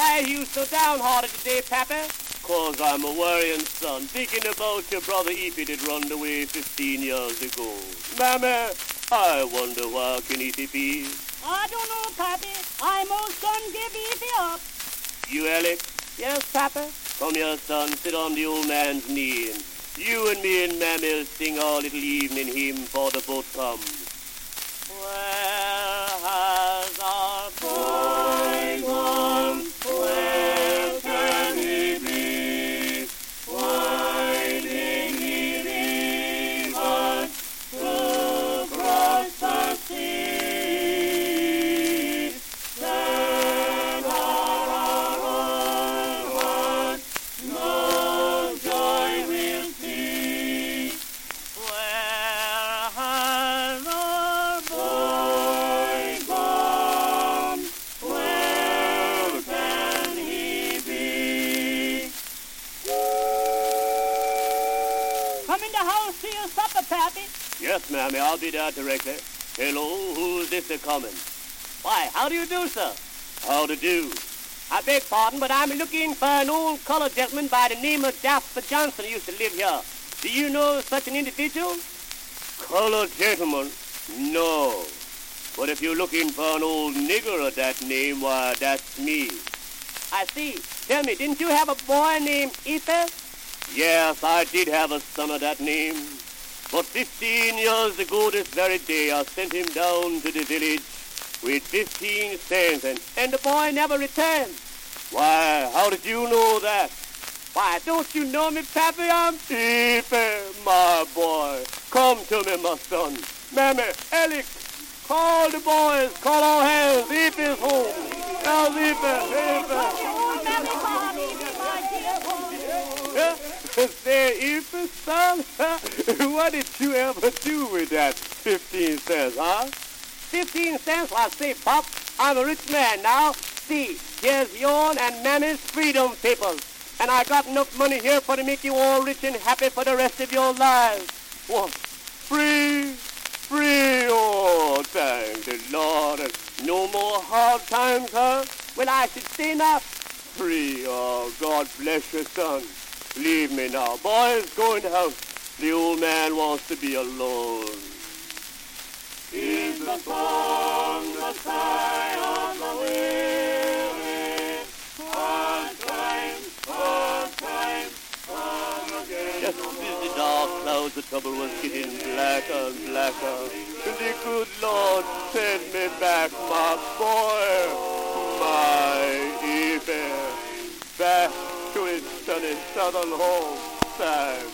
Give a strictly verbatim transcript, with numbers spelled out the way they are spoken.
Why are you so downhearted today, Pappy? Cause I'm a worrying, son, thinking about your brother Eepie that run away fifteen years ago. Mammy, I wonder where can Eepie be? I don't know, Pappy. I most done give Eepie up. You, Alec? Yes, Papa? Come here, son, sit on the old man's knee, and you and me and Mammy'll sing our little evening hymn for the boat comes. Where has our boy gone? Where can he be? Why did he leave us to cross the sea? Then all our own hearts no joy will see. Where has our boy gone? Where can he be? Come in the house to your supper, Pappy. Yes, Mammy, I'll be there directly. Hello, who's this a-coming? Why, how do you do, sir? How to do? I beg pardon, but I'm looking for an old colored gentleman by the name of Jasper Johnson who used to live here. Do you know such an individual? Colored gentleman? No. But if you're looking for an old nigger of that name, why, that's me. I see. Tell me, didn't you have a boy named Ether? Yes, I did have a son of that name. But fifteen years ago this very day, I sent him down to the village with fifteen cents, and, and the boy never returned. Why, how did you know that? Why, don't you know me, Pappy? I'm Ether, my boy. Come to me, my son. Mammy, Alec, call the boys, call all hands. Ether's home. Now, Ether, Ether. Oh, Mammy, call Eepie, my dear boy. Say, Ether, son, what did you ever do with that fifteen cents, huh? Fifteen cents? Well, say, Pop, I'm a rich man now. See, here's yours and Mammy's freedom papers. And I got enough money here for to make you all rich and happy for the rest of your lives. What? Free? Free? Oh, thank the Lord. And no more hard times, huh? Well, I should say not. Free? Oh, God bless your son. Leave me now. Boys, go in the house. The old man wants to be alone. Is the song the sigh of the weary? Hard times, hard times, come again. Just as the dark clouds, the trouble was getting blacker and blacker. And the good Lord sent me back, my boy, my Eepie, back to his sunny southern home. Thank